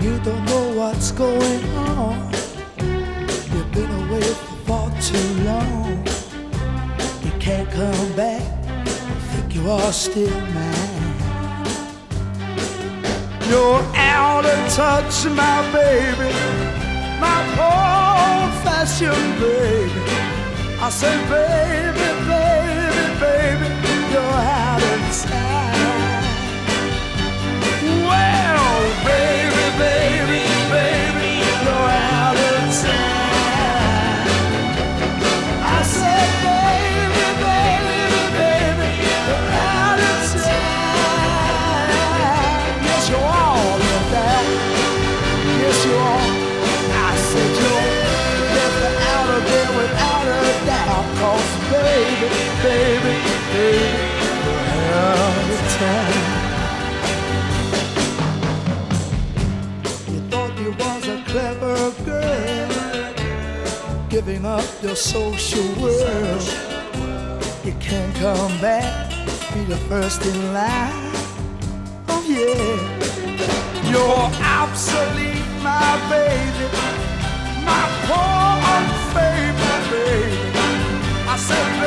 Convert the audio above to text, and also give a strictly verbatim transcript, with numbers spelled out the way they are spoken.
You don't know what's going on. You've been away for far too long. You can't come back. Think you are still mine. You're out of touch, my baby, my old-fashioned baby. I say, baby, baby, baby, you're out of time. Well, baby, baby, baby, you're out of time. I said, baby, baby, baby, you're out of time. Yes, you are, like that. Yes, you are. I said, you're never out of there without a doubt. 'Cause baby, baby, baby, you're out of time. You was a clever girl, giving up your social world. You can't come back, be the first in line. Oh yeah, you're obsolete, my baby, my poor unfavorite baby. I said,